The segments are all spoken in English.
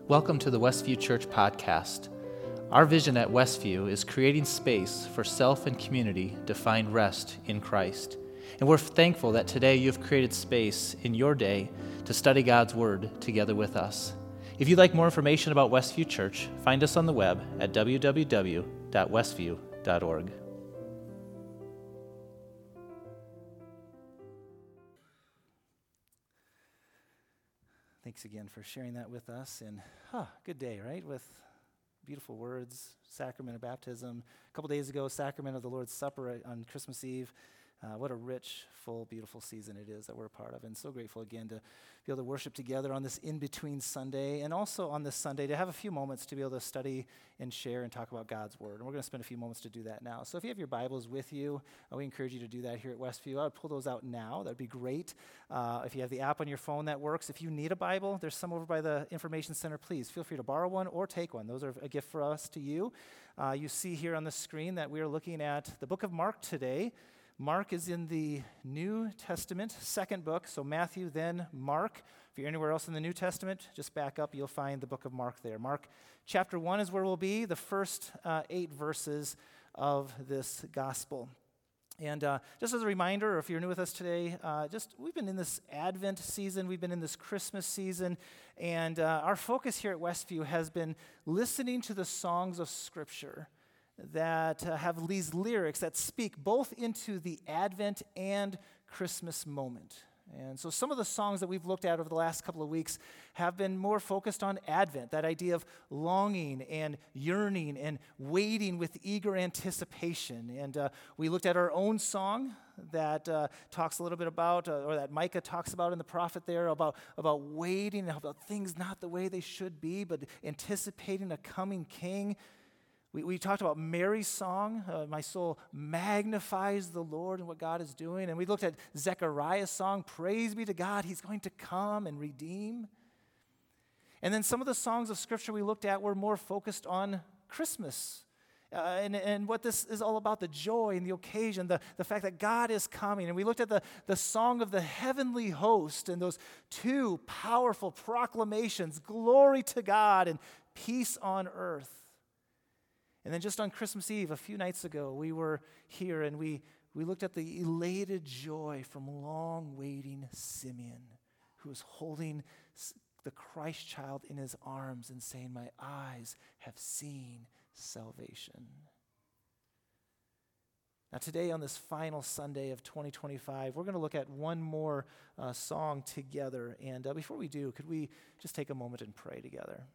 Welcome to the Westview Church podcast. Our vision at Westview is creating space for self and community to find rest in Christ. And we're thankful that today you've created space in your day to study God's Word together with us. If you'd like more information about Westview Church, find us on the web at www.westview.org. Thanks again for sharing that with us. And good day, right? With beautiful words, sacrament of baptism. A couple days ago, sacrament of the Lord's Supper on Christmas Eve. What a rich, full, beautiful season it is that we're a part of. And so grateful again to be able to worship together on this in-between Sunday, and also on this Sunday to have a few moments to be able to study and share and talk about God's Word. And we're going to spend a few moments to do that now. So if you have your Bibles with you, we encourage you to do that here at Westview. I would pull those out now. That would be great. If you have the app on your phone, that works. If you need a Bible, there's some over by the Information Center. Please feel free to borrow one or take one. Those are a gift for us to you. You see here on the screen that we are looking at the book of Mark today. Mark is in the New Testament, second book, so Matthew, then Mark. If you're anywhere else in the New Testament, just back up, you'll find the book of Mark there. Mark chapter 1 is where we'll be, the first 8 verses of this gospel. And just as a reminder, or if you're new with us today, we've been in this Advent season, we've been in this Christmas season, and our focus here at Westview has been listening to the songs of Scripture that have these lyrics that speak both into the Advent and Christmas moment. And so some of the songs that we've looked at over the last couple of weeks have been more focused on Advent, that idea of longing and yearning and waiting with eager anticipation. And we looked at our own song that talks a little bit about, or that Micah talks about in the prophet there, about waiting, about things not the way they should be, but anticipating a coming king. We talked about Mary's song, My Soul Magnifies the Lord and what God is doing. And we looked at Zechariah's song, Praise be to God, He's going to come and redeem. And then some of the songs of Scripture we looked at were more focused on Christmas and what this is all about, the joy and the occasion, the fact that God is coming. And we looked at the song of the heavenly host and those two powerful proclamations, glory to God and peace on earth. And then just on Christmas Eve, a few nights ago, we were here and we looked at the elated joy from long-waiting Simeon, who was holding the Christ child in his arms and saying, my eyes have seen salvation. Now today, on this final Sunday of 2025, we're going to look at one more song together. And before we do, could we just take a moment and pray together?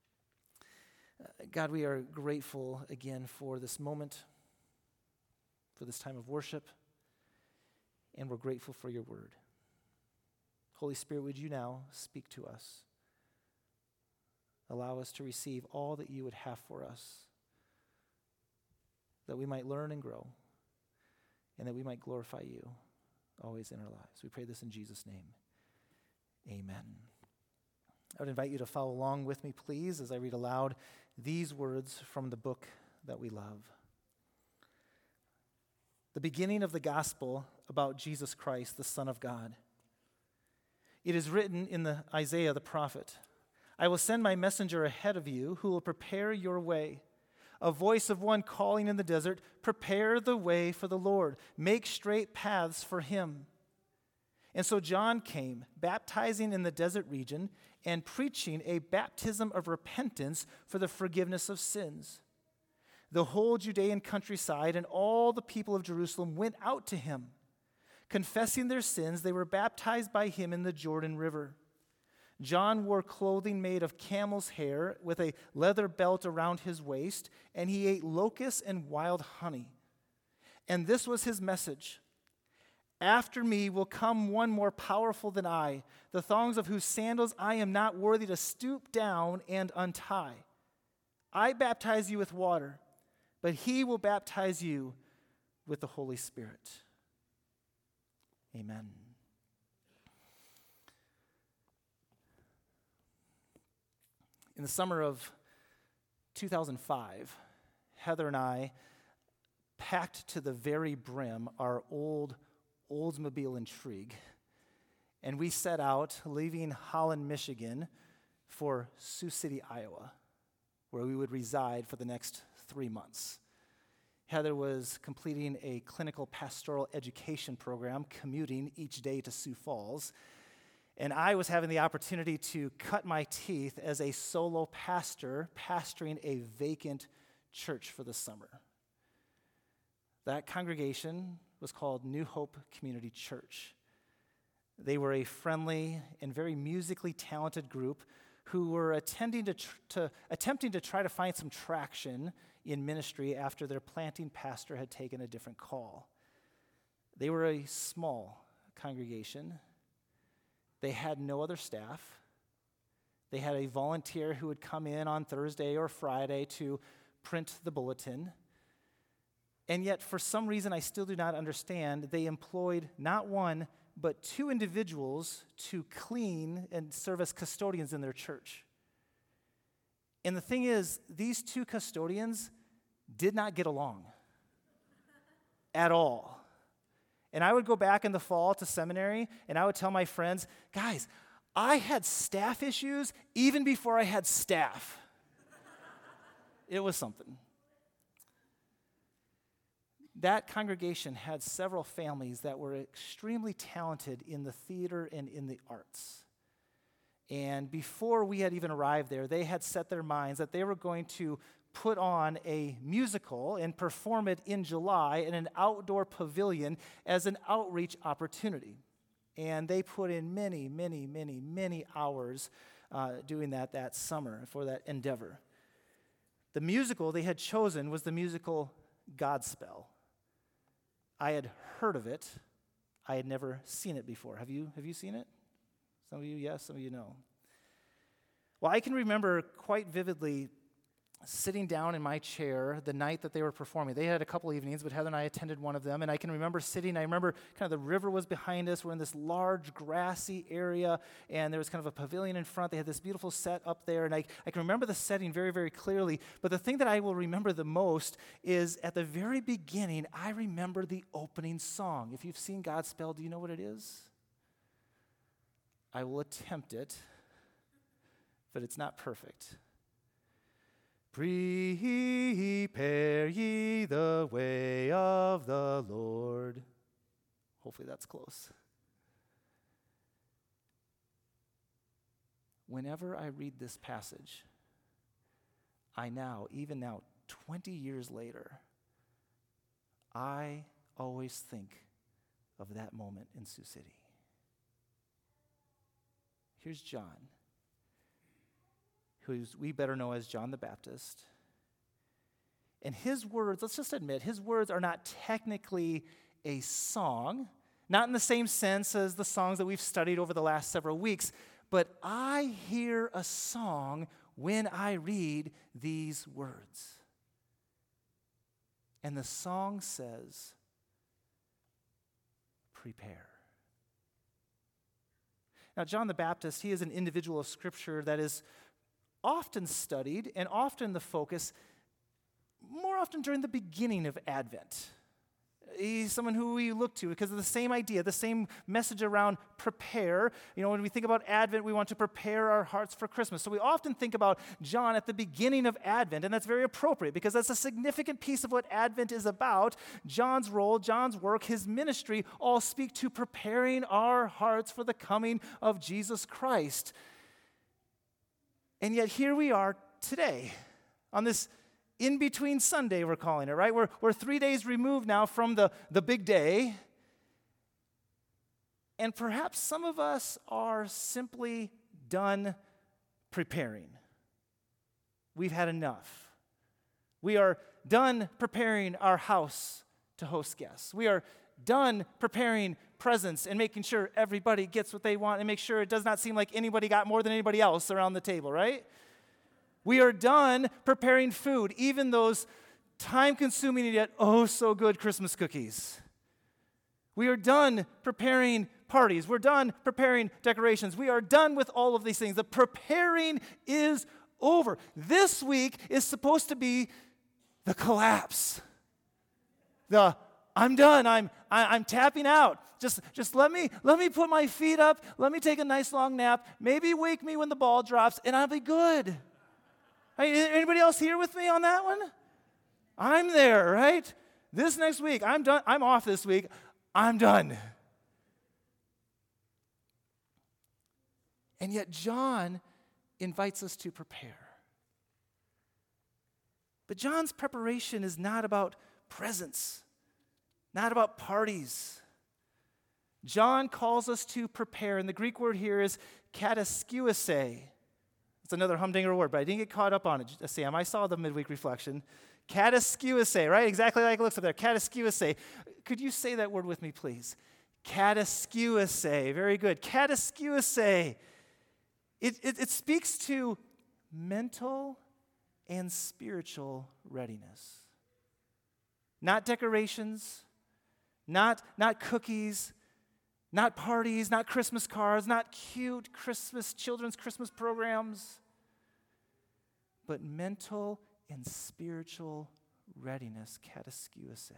God, we are grateful again for this moment, for this time of worship, and we're grateful for your word. Holy Spirit, would you now speak to us? Allow us to receive all that you would have for us, that we might learn and grow, and that we might glorify you always in our lives. We pray this in Jesus' name. Amen. I would invite you to follow along with me, please, as I read aloud these words from the book that we love. The beginning of the gospel about Jesus Christ, the Son of God. It is written in Isaiah the prophet, I will send my messenger ahead of you who will prepare your way. A voice of one calling in the desert, prepare the way for the Lord. Make straight paths for him. And so John came, baptizing in the desert region and preaching a baptism of repentance for the forgiveness of sins. The whole Judean countryside and all the people of Jerusalem went out to him. Confessing their sins, they were baptized by him in the Jordan River. John wore clothing made of camel's hair with a leather belt around his waist, and he ate locusts and wild honey. And this was his message. After me will come one more powerful than I, the thongs of whose sandals I am not worthy to stoop down and untie. I baptize you with water, but he will baptize you with the Holy Spirit. Amen. In the summer of 2005, Heather and I packed to the very brim our old Oldsmobile Intrigue, and we set out, leaving Holland, Michigan, for Sioux City, Iowa, where we would reside for the next 3 months. Heather was completing a clinical pastoral education program, commuting each day to Sioux Falls, and I was having the opportunity to cut my teeth as a solo pastor, pastoring a vacant church for the summer. That congregation was called New Hope Community Church. They were a friendly and very musically talented group who were attempting to try to find some traction in ministry after their planting pastor had taken a different call. They were a small congregation. They had no other staff. They had a volunteer who would come in on Thursday or Friday to print the bulletin. And yet, for some reason I still do not understand, they employed not one, but 2 individuals to clean and serve as custodians in their church. And the thing is, these 2 custodians did not get along at all. And I would go back in the fall to seminary, and I would tell my friends, guys, I had staff issues even before I had staff. It was something. That congregation had several families that were extremely talented in the theater and in the arts. And before we had even arrived there, they had set their minds that they were going to put on a musical and perform it in July in an outdoor pavilion as an outreach opportunity. And they put in many, many, many, many hours doing that summer for that endeavor. The musical they had chosen was the musical Godspell. I had heard of it. I had never seen it before. Have you seen it? Some of you, yes. Some of you, no. Well, I can remember quite vividly sitting down in my chair the night that they were performing. They had a couple evenings, but Heather and I attended one of them, and I can remember sitting. I remember kind of the river was behind us. We're in this large grassy area, and there was kind of a pavilion in front. They had this beautiful set up there, and I can remember the setting very, very clearly. But the thing that I will remember the most is at the very beginning, I remember the opening song. If you've seen Godspell, do you know what it is? I will attempt it, but it's not perfect. Prepare ye the way of the Lord. Hopefully that's close. Whenever I read this passage, even now, 20 years later, I always think of that moment in Sioux City. Here's John, who we better know as John the Baptist. And his words, let's just admit, his words are not technically a song, not in the same sense as the songs that we've studied over the last several weeks, but I hear a song when I read these words. And the song says, prepare. Now, John the Baptist, he is an individual of Scripture that is often studied and often the focus, more often during the beginning of Advent. He's someone who we look to because of the same idea, the same message around prepare. You know, when we think about Advent, we want to prepare our hearts for Christmas. So we often think about John at the beginning of Advent, and that's very appropriate because that's a significant piece of what Advent is about. John's role, John's work, his ministry all speak to preparing our hearts for the coming of Jesus Christ. And yet here we are today on this in-between Sunday, we're calling it, right? We're 3 days removed now from the big day. And perhaps some of us are simply done preparing. We've had enough. We are done preparing our house to host guests. We are done preparing presents and making sure everybody gets what they want and make sure it does not seem like anybody got more than anybody else around the table, right? We are done preparing food, even those time-consuming and yet oh-so-good Christmas cookies. We are done preparing parties. We're done preparing decorations. We are done with all of these things. The preparing is over. This week is supposed to be the collapse, the I'm done. I'm tapping out. Just let me put my feet up. Let me take a nice long nap. Maybe wake me when the ball drops, and I'll be good. Anybody else here with me on that one? I'm there, right? This next week, I'm done. I'm off this week. I'm done. And yet John invites us to prepare. But John's preparation is not about presents, not about parties. John calls us to prepare, and the Greek word here is kataskeuase. It's another humdinger word, but I didn't get caught up on it. Sam, I saw the midweek reflection. Kataskeuase, right? Exactly like it looks up there. Kataskeuase. Could you say that word with me, please? Kataskeuase. Very good. Kataskeuase. It speaks to mental and spiritual readiness. Not decorations, not cookies, not parties, not Christmas cards, not cute children's Christmas programs, but mental and spiritual readiness, kataskeuase.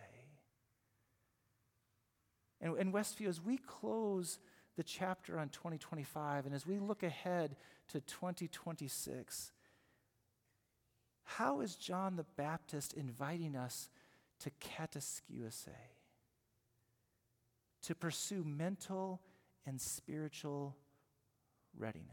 And Westview, as we close the chapter on 2025, and as we look ahead to 2026, how is John the Baptist inviting us to kataskeuase, to pursue mental and spiritual readiness?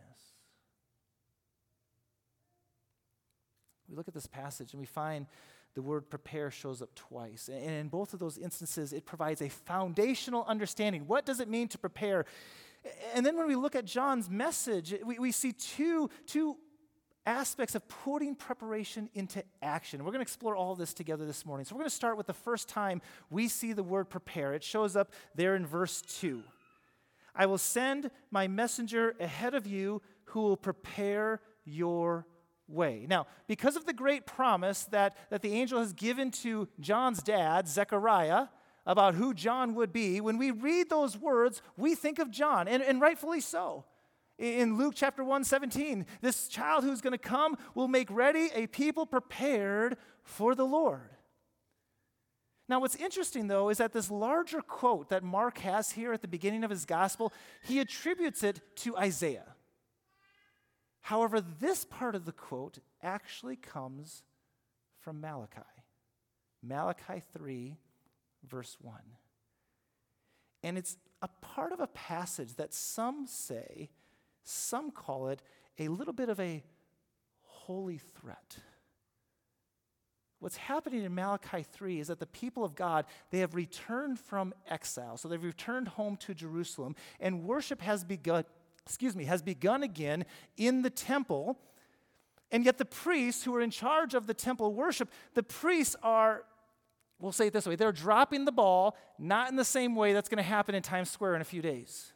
We look at this passage and we find the word prepare shows up twice. And in both of those instances, it provides a foundational understanding. What does it mean to prepare? And then when we look at John's message, we see two aspects of putting preparation into action. We're going to explore all of this together this morning. So we're going to start with the first time we see the word prepare. It shows up there in verse 2. I will send my messenger ahead of you who will prepare your way. Now, because of the great promise that the angel has given to John's dad, Zechariah, about who John would be, when we read those words, we think of John, and rightfully so. In Luke chapter 1:17, this child who's going to come will make ready a people prepared for the Lord. Now, what's interesting, though, is that this larger quote that Mark has here at the beginning of his gospel, he attributes it to Isaiah. However, this part of the quote actually comes from Malachi. Malachi 3, verse 1. And it's a part of a passage that some call it a little bit of a holy threat. What's happening in Malachi 3 is that the people of God, they have returned from exile. So they've returned home to Jerusalem, and worship has begun again in the temple. And yet the priests who are in charge of the temple worship, the priests are, we'll say it this way, they're dropping the ball, not in the same way that's going to happen in Times Square in a few days.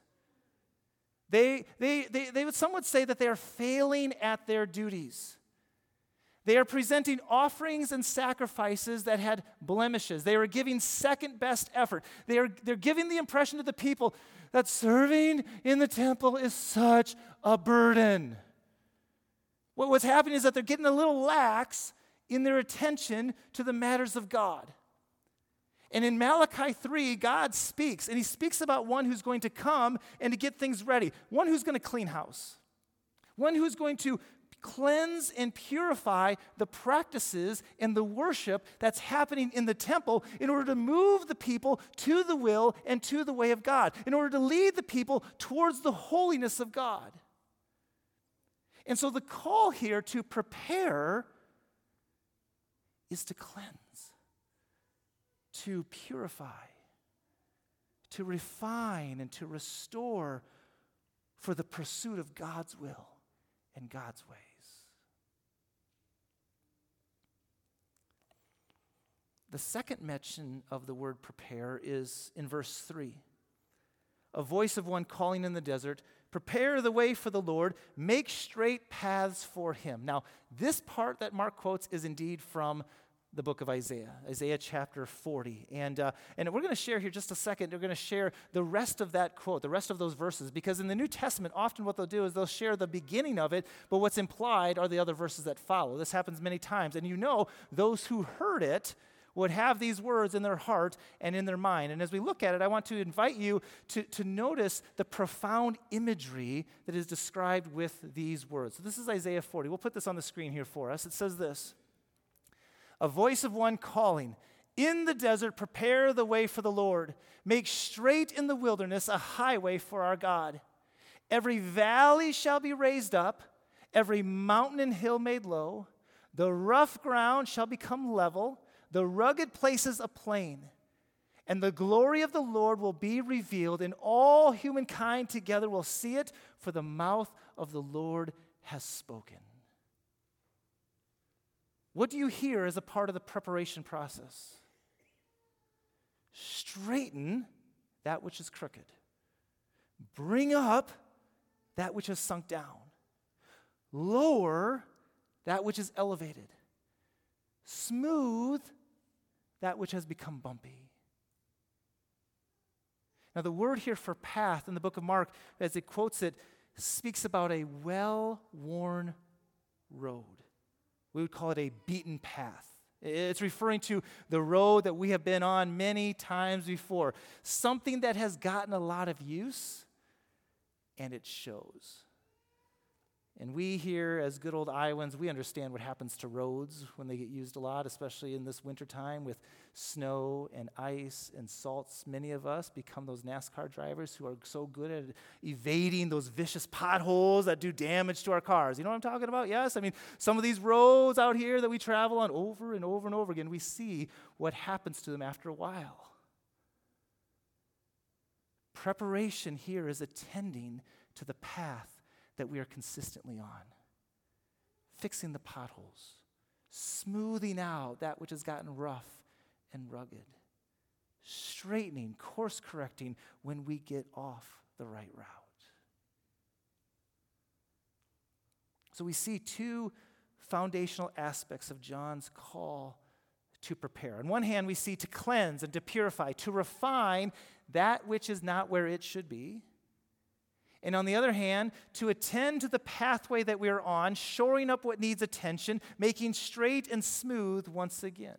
Some would say that they are failing at their duties. They are presenting offerings and sacrifices that had blemishes. They are giving second best effort. They're giving the impression to the people that serving in the temple is such a burden. What's happening is that they're getting a little lax in their attention to the matters of God. And in Malachi 3, God speaks, and he speaks about one who's going to come and to get things ready, one who's going to clean house, one who's going to cleanse and purify the practices and the worship that's happening in the temple in order to move the people to the will and to the way of God, in order to lead the people towards the holiness of God. And so the call here to prepare is to cleanse, to purify, to refine, and to restore for the pursuit of God's will and God's ways. The second mention of the word prepare is in verse 3. A voice of one calling in the desert, prepare the way for the Lord, make straight paths for him. Now, this part that Mark quotes is indeed from the book of Isaiah, Isaiah chapter 40. And we're going to share here just a second. We're going to share the rest of that quote, the rest of those verses, because in the New Testament, often what they'll do is they'll share the beginning of it, but what's implied are the other verses that follow. This happens many times. And those who heard it would have these words in their heart and in their mind. And as we look at it, I want to invite you to notice the profound imagery that is described with these words. So this is Isaiah 40. We'll put this on the screen here for us. It says this: a voice of one calling, in the desert, prepare the way for the Lord. Make straight in the wilderness a highway for our God. Every valley shall be raised up, every mountain and hill made low. The rough ground shall become level, the rugged places a plain. And the glory of the Lord will be revealed, and all humankind together will see it, for the mouth of the Lord has spoken. What do you hear as a part of the preparation process? Straighten that which is crooked. Bring up that which has sunk down. Lower that which is elevated. Smooth that which has become bumpy. Now, the word here for path in the book of Mark, as it quotes it, speaks about a well-worn road. We would call it a beaten path. It's referring to the road that we have been on many times before. Something that has gotten a lot of use, and it shows. And we here, as good old Iowans, we understand what happens to roads when they get used a lot, especially in this wintertime with snow and ice and salts. Many of us become those NASCAR drivers who are so good at evading those vicious potholes that do damage to our cars. You know what I'm talking about? Yes? I mean, some of these roads out here that we travel on over and over and over again, we see what happens to them after a while. Preparation here is attending to the path that we are consistently on. Fixing the potholes. Smoothing out that which has gotten rough and rugged. Straightening, course correcting when we get off the right route. So we see two foundational aspects of John's call to prepare. On one hand, we see to cleanse and to purify, to refine that which is not where it should be. And on the other hand, to attend to the pathway that we are on, shoring up what needs attention, making straight and smooth once again.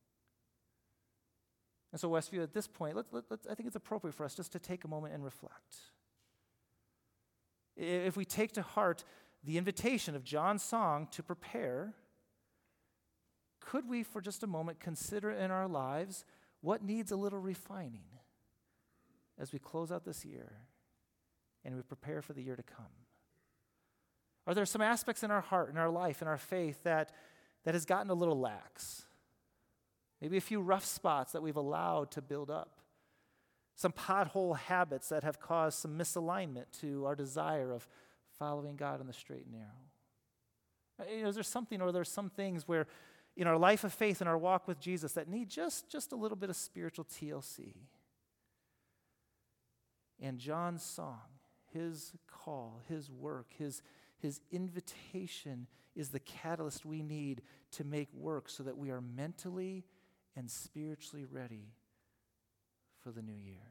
And so, Westview, at this point, I think it's appropriate for us just to take a moment and reflect. If we take to heart the invitation of John's song to prepare, could we, for just a moment, consider in our lives what needs a little refining as we close out this year and we prepare for the year to come? Are there some aspects in our heart, in our life, in our faith that has gotten a little lax? Maybe a few rough spots that we've allowed to build up. Some pothole habits that have caused some misalignment to our desire of following God in the straight and narrow. Is there something, or there's some things where in our life of faith and our walk with Jesus that need just a little bit of spiritual TLC? And John's song, his call, his work, his invitation is the catalyst we need to make work so that we are mentally and spiritually ready for the new year.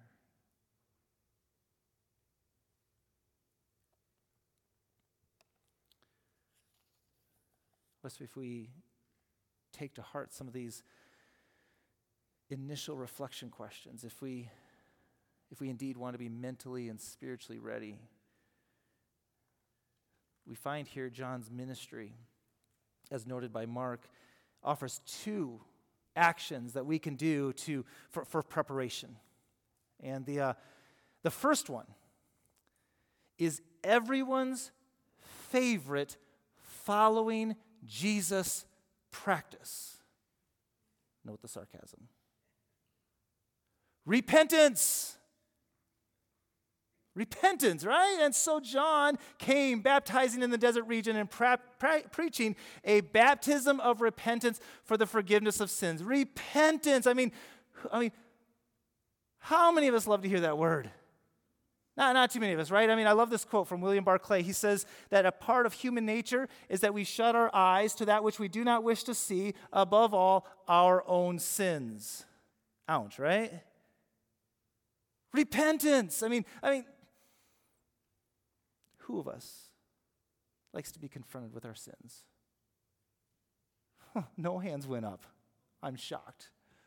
If we take to heart some of these initial reflection questions, if we indeed want to be mentally and spiritually ready, we find here John's ministry, as noted by Mark, offers two actions that we can do for preparation. And the first one is everyone's favorite following Jesus practice. Note the sarcasm. Repentance. Repentance, right? And so John came baptizing in the desert region and preaching a baptism of repentance for the forgiveness of sins. Repentance. I mean, how many of us love to hear that word? Not too many of us, right? I love this quote from William Barclay. He says that a part of human nature is that we shut our eyes to that which we do not wish to see, above all, our own sins. Ouch, right? Repentance. Who of us likes to be confronted with our sins? No hands went up. I'm shocked.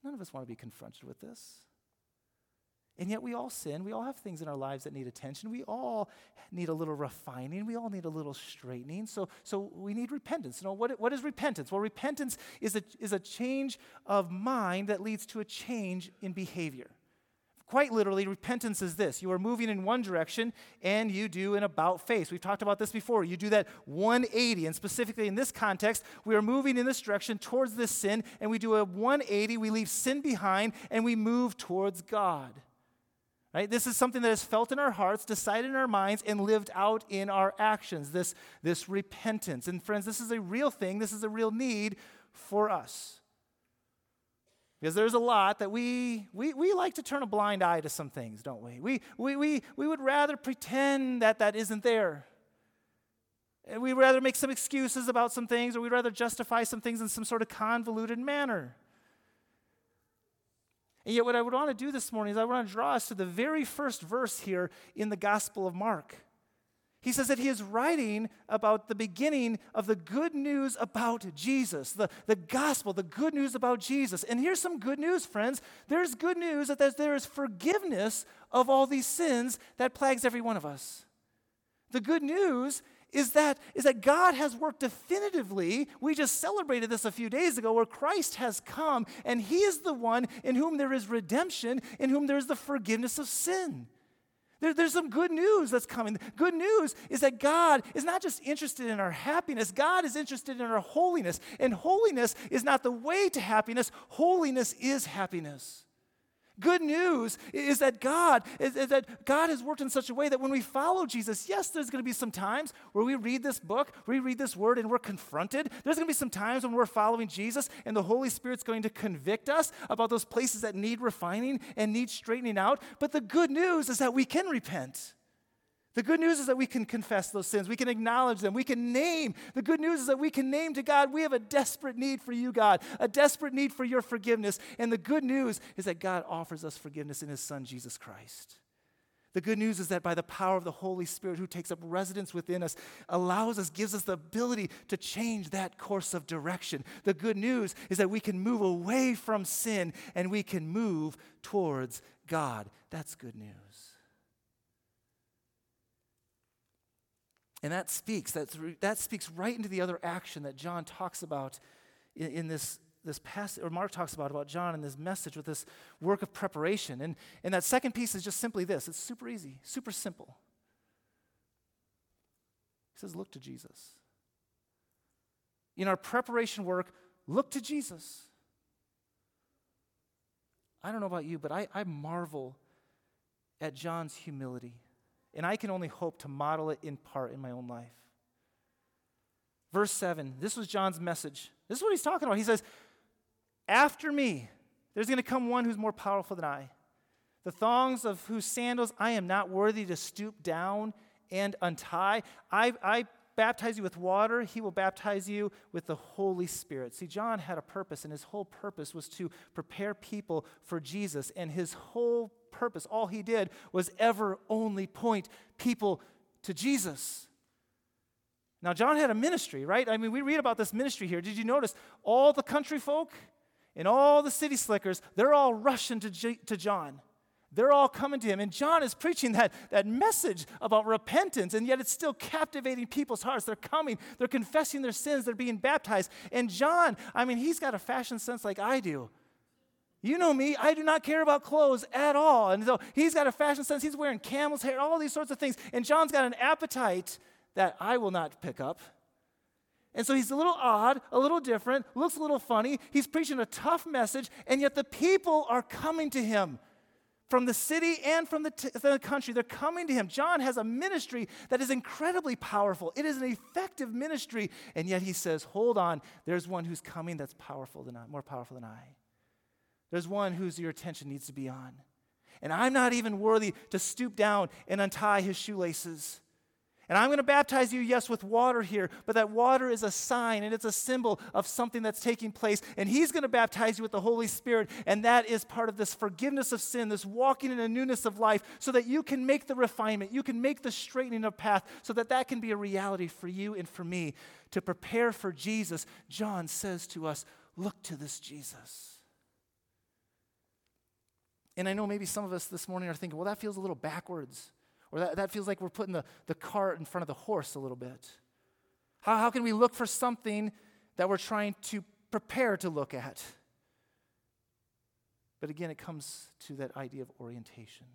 None of us want to be confronted with this. And yet we all sin. We all have things in our lives that need attention. We all need a little refining. We all need a little straightening. So we need repentance. What is repentance? Well, repentance is a change of mind that leads to a change in behavior. Quite literally, repentance is this. You are moving in one direction, and you do an about-face. We've talked about this before. You do that 180, and specifically in this context, we are moving in this direction towards this sin, and we do a 180. We leave sin behind, and we move towards God. Right? This is something that is felt in our hearts, decided in our minds, and lived out in our actions, this repentance. And friends, this is a real thing. This is a real need for us. Because there's a lot that we like to turn a blind eye to some things, don't we? We would rather pretend that isn't there. And we'd rather make some excuses about some things, or we'd rather justify some things in some sort of convoluted manner. And yet what I would want to do this morning is I want to draw us to the very first verse here in the Gospel of Mark. He says that he is writing about the beginning of the good news about Jesus, the gospel, the good news about Jesus. And here's some good news, friends. There's good news that there is forgiveness of all these sins that plagues every one of us. The good news is that God has worked definitively. We just celebrated this a few days ago where Christ has come, and he is the one in whom there is redemption, in whom there is the forgiveness of sin. There's some good news that's coming. Good news is that God is not just interested in our happiness. God is interested in our holiness. And holiness is not the way to happiness. Holiness is happiness. Good news is that God has worked in such a way that when we follow Jesus, yes, there's going to be some times where we read this book, we read this word, and we're confronted. There's going to be some times when we're following Jesus, and the Holy Spirit's going to convict us about those places that need refining and need straightening out. But the good news is that we can repent. The good news is that we can confess those sins. We can acknowledge them. We can name. The good news is that we can name to God, we have a desperate need for you, God, a desperate need for your forgiveness. And the good news is that God offers us forgiveness in his Son, Jesus Christ. The good news is that by the power of the Holy Spirit who takes up residence within us, allows us, gives us the ability to change that course of direction. The good news is that we can move away from sin and we can move towards God. That's good news. And that speaks right into the other action that John talks about in this passage, or Mark talks about John in this message with this work of preparation. And that second piece is just simply this. It's super easy, super simple. He says, look to Jesus. In our preparation work, look to Jesus. I don't know about you, but I marvel at John's humility. And I can only hope to model it in part in my own life. Verse 7, this was John's message. This is what he's talking about. He says, after me, there's going to come one who's more powerful than I. The thongs of whose sandals I am not worthy to stoop down and untie. I baptize you with water. He will baptize you with the Holy Spirit. See, John had a purpose, and his whole purpose was to prepare people for Jesus. And his whole purpose, all he did, was ever only point people to Jesus. Now, John had a ministry, right? I mean, we read about this ministry here. Did you notice all the country folk and all the city slickers, they're all rushing to John. They're all coming to him. And John is preaching that message about repentance, and yet it's still captivating people's hearts. They're coming. They're confessing their sins. They're being baptized. And John, I mean, he's got a fashion sense like I do. You know me, I do not care about clothes at all. And so he's got a fashion sense. He's wearing camel's hair, all these sorts of things. And John's got an appetite that I will not pick up. And so he's a little odd, a little different, looks a little funny. He's preaching a tough message, and yet the people are coming to him. From the city and from the country, they're coming to him. John has a ministry that is incredibly powerful. It is an effective ministry, and yet he says, hold on, there's one who's coming that's more powerful than I. There's one whose your attention needs to be on. And I'm not even worthy to stoop down and untie his shoelaces. And I'm going to baptize you, yes, with water here, but that water is a sign and it's a symbol of something that's taking place. And he's going to baptize you with the Holy Spirit, and that is part of this forgiveness of sin, this walking in a newness of life, so that you can make the refinement, you can make the straightening of path, so that that can be a reality for you and for me. To prepare for Jesus, John says to us, look to this Jesus. And I know maybe some of us this morning are thinking, well, that feels a little backwards. Or that feels like we're putting the cart in front of the horse a little bit. How can we look for something that we're trying to prepare to look at? But again, it comes to that idea of orientation.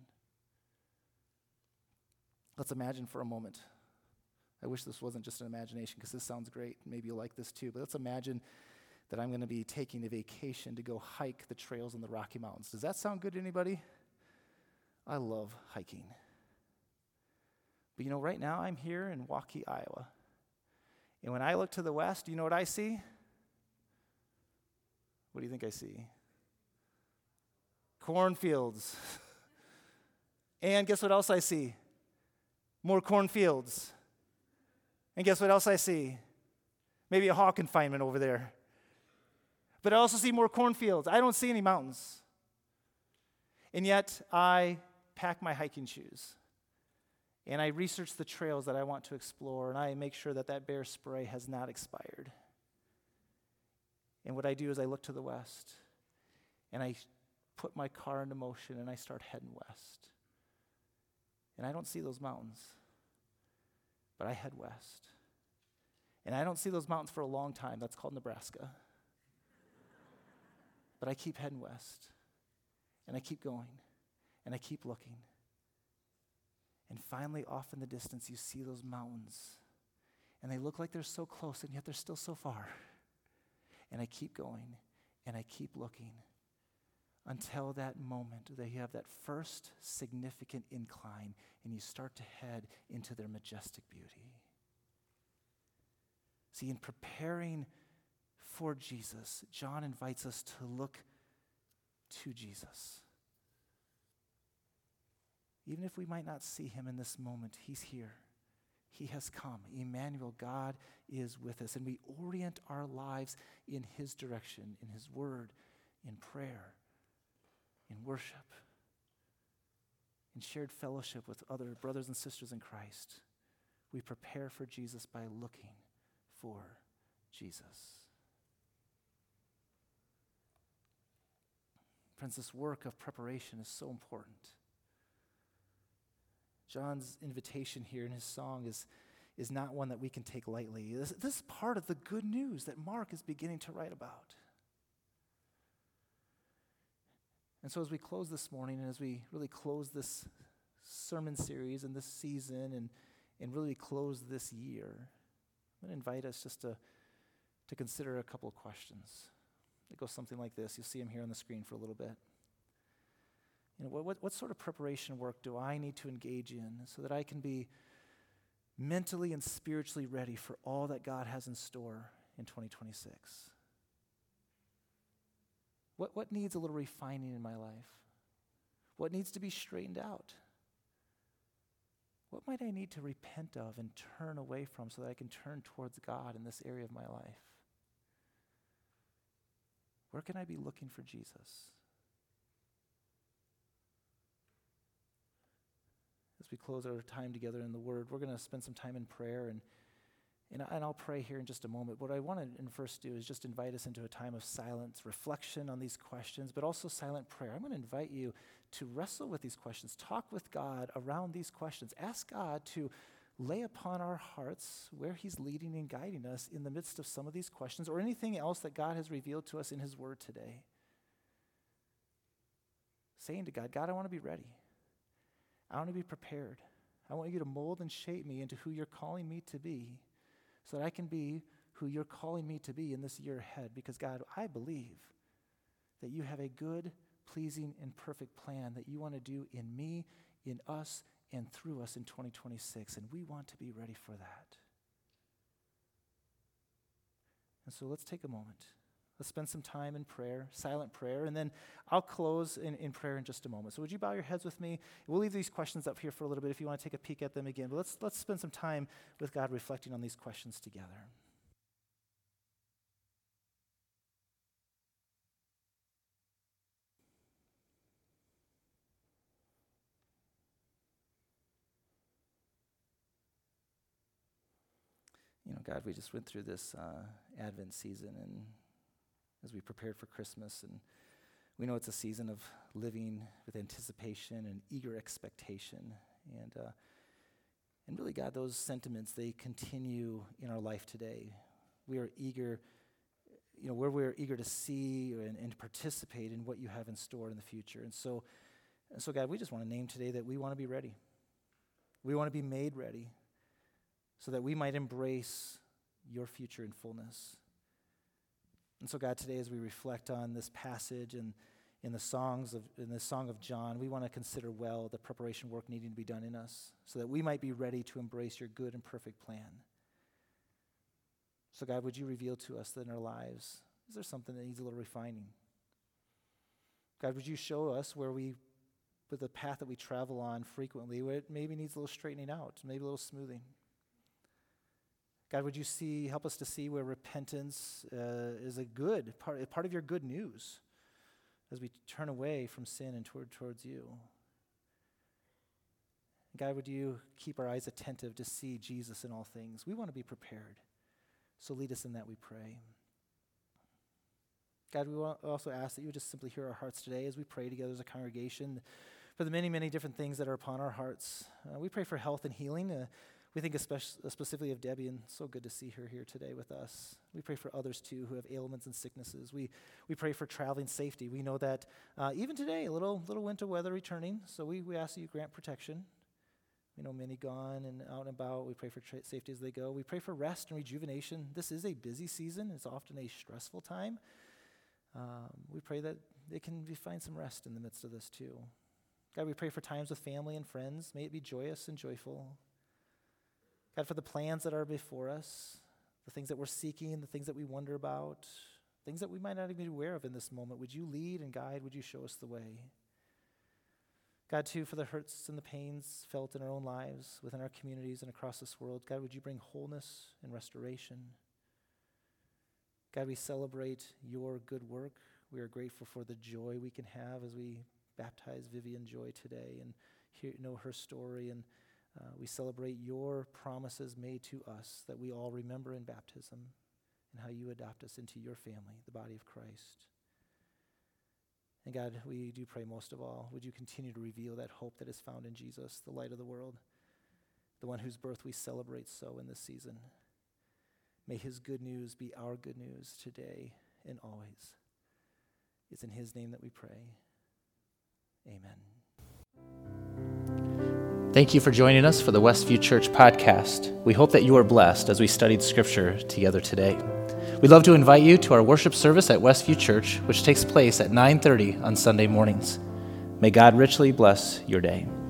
Let's imagine for a moment. I wish this wasn't just an imagination because this sounds great. Maybe you'll like this too. But let's imagine that I'm going to be taking a vacation to go hike the trails in the Rocky Mountains. Does that sound good to anybody? I love hiking. But right now I'm here in Waukee, Iowa. And when I look to the west, do you know what I see? What do you think I see? Cornfields. And guess what else I see? More cornfields. And guess what else I see? Maybe a hog confinement over there. But I also see more cornfields. I don't see any mountains. And yet I pack my hiking shoes. And I research the trails that I want to explore, and I make sure that bear spray has not expired. And what I do is I look to the west, and I put my car into motion, and I start heading west. And I don't see those mountains, but I head west. And I don't see those mountains for a long time. That's called Nebraska. But I keep heading west, and I keep going, and I keep looking. And finally, off in the distance, you see those mountains. And they look like they're so close, and yet they're still so far. And I keep going, and I keep looking until that moment that you have that first significant incline, and you start to head into their majestic beauty. See, in preparing for Jesus, John invites us to look to Jesus. Even if we might not see him in this moment, he's here. He has come. Emmanuel, God is with us. And we orient our lives in his direction, in his word, in prayer, in worship, in shared fellowship with other brothers and sisters in Christ. We prepare for Jesus by looking for Jesus. Friends, this work of preparation is so important. John's invitation here in his song is not one that we can take lightly. This is part of the good news that Mark is beginning to write about. And so as we close this morning, and as we really close this sermon series and this season, and really close this year, I'm going to invite us just to consider a couple of questions. It goes something like this. You'll see them here on the screen for a little bit. What sort of preparation work do I need to engage in so that I can be mentally and spiritually ready for all that God has in store in 2026? What needs a little refining in my life? What needs to be straightened out? What might I need to repent of and turn away from so that I can turn towards God in this area of my life? Where can I be looking for Jesus? As we close our time together in the Word, we're going to spend some time in prayer, and I'll pray here in just a moment. What I want to first do is just invite us into a time of silence, reflection on these questions, but also silent prayer. I'm going to invite you to wrestle with these questions, talk with God around these questions. Ask God to lay upon our hearts where he's leading and guiding us in the midst of some of these questions or anything else that God has revealed to us in his Word today. Saying to God, God, I want to be ready. I want to be prepared. I want you to mold and shape me into who you're calling me to be so that I can be who you're calling me to be in this year ahead. Because, God, I believe that you have a good, pleasing, and perfect plan that you want to do in me, in us, and through us in 2026. And we want to be ready for that. And so let's take a moment. Let's spend some time in prayer, silent prayer, and then I'll close in prayer in just a moment. So would you bow your heads with me? We'll leave these questions up here for a little bit if you want to take a peek at them again. But let's spend some time with God reflecting on these questions together. God, we just went through this Advent season, and as we prepared for Christmas, and We know it's a season of living with anticipation and eager expectation. And really, God, those sentiments, they continue in our life today. We are eager, where we're eager to see and to participate in what you have in store in the future. And so, God, we just want to name today that we want to be ready. We want to be made ready so that we might embrace your future in fullness. And so, God, today as we reflect on this passage and in the song of John, we want to consider well the preparation work needing to be done in us so that we might be ready to embrace your good and perfect plan. So, God, would you reveal to us that in our lives, is there something that needs a little refining? God, would you show us with the path that we travel on frequently, where it maybe needs a little straightening out, maybe a little smoothing? God, would you help us to see where repentance is a good part of your good news as we turn away from sin and towards you? God, would you keep our eyes attentive to see Jesus in all things? We want to be prepared. So lead us in that, we pray. God, we also ask that you would just simply hear our hearts today as we pray together as a congregation for the many, many different things that are upon our hearts. We pray for health and healing. We think specifically of Debbie, and so good to see her here today with us. We pray for others, too, who have ailments and sicknesses. We pray for traveling safety. We know that even today, a little winter weather returning, so we ask that you grant protection. We know many gone and out and about. We pray for safety as they go. We pray for rest and rejuvenation. This is a busy season. It's often a stressful time. We pray that they can find some rest in the midst of this, too. God, we pray for times with family and friends. May it be joyous and joyful. God, for the plans that are before us, the things that we're seeking, the things that we wonder about, things that we might not even be aware of in this moment, would you lead and guide? Would you show us the way? God, too, for the hurts and the pains felt in our own lives, within our communities and across this world, God, would you bring wholeness and restoration? God, we celebrate your good work. We are grateful for the joy we can have as we baptize Vivian Joy today and know her story, and we celebrate your promises made to us that we all remember in baptism and how you adopt us into your family, the body of Christ. And God, we do pray most of all, would you continue to reveal that hope that is found in Jesus, the light of the world, the one whose birth we celebrate so in this season. May his good news be our good news today and always. It's in his name that we pray. Amen. Thank you for joining us for the Westview Church podcast. We hope that you are blessed as we studied Scripture together today. We'd love to invite you to our worship service at Westview Church, which takes place at 9:30 on Sunday mornings. May God richly bless your day.